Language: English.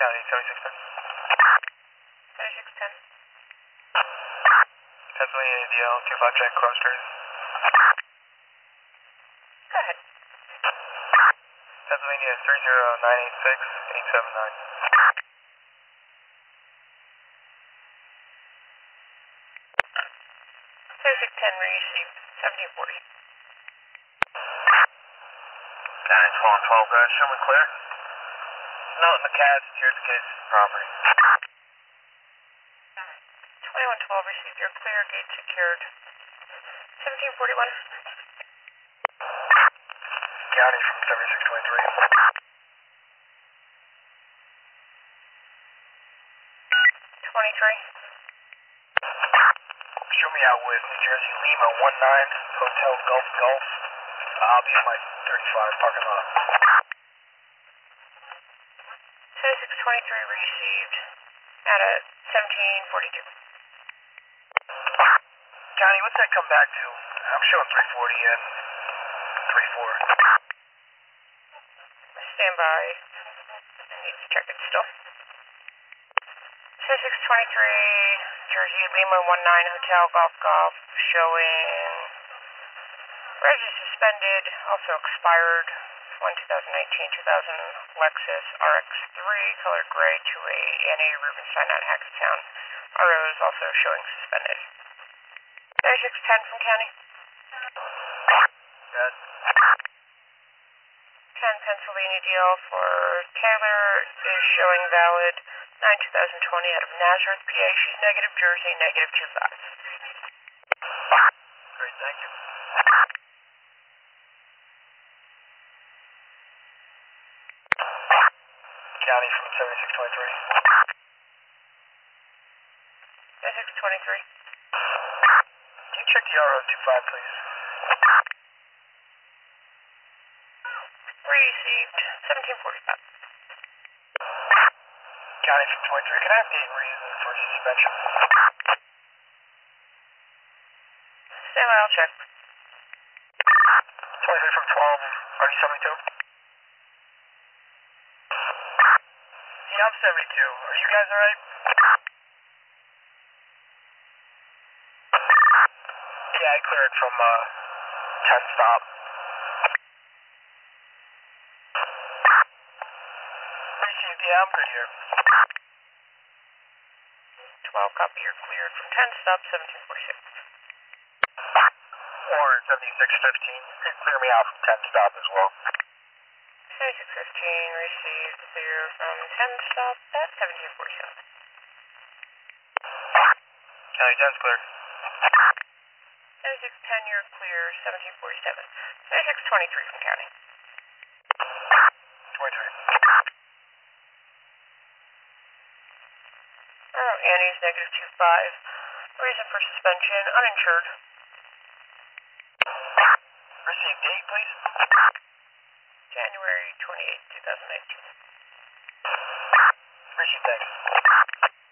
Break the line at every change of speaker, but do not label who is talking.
County 7610.
7610.
Pennsylvania ADL 25 Jack Cross Street.
Go ahead.
Pennsylvania 30986-879.
7610 received 1740.
County 1212, guys. Show me clear. Note in the CAS, here's the case property.
2112 received your clear, gate secured. 1741.
County from 7623.
23.
Show me out with New Jersey Lima 19 Hotel Gulf Golf. I'll be in my 35 parking lot.
7623 received at a 1742.
County, what's that come back to? I'm showing 340 and 34.
Stand by. I need to check it still. 7623 Jersey Lima 19 Hotel Golf Golf showing reg is suspended, also expired. 2019-2000 Lexus RX3 color gray to a Annie Rubenstein at Hackettstown. RO is also showing suspended. 3610 from County.
Good.
10 Pennsylvania deal for Taylor is showing valid 9/2020 out of Nazareth, PA. She's negative Jersey, negative 25.
Great, thank you. County from 7623.
7623.
Can you check the RO25, please?
Received 1745.
County from 23. Can I have date and reason for suspension?
Stand by, I'll check.
23 from 12, already 72. Yeah, I'm 72. Are you guys alright? Yeah, I cleared from 10 stop. Received, yeah, I'm good here.
12 copy, you're cleared from 10 stop, 1746.
Or 7615. You can clear me out from 10 stop as well.
7615 received clear from 10 stop at 1747.
County 10's clear.
7610, you're clear, 1747. 7623 from County.
23.
Oh, Annie's negative 25. Reason for suspension, uninsured.
Received date, please.
January 28, 2019.
Received, thanks.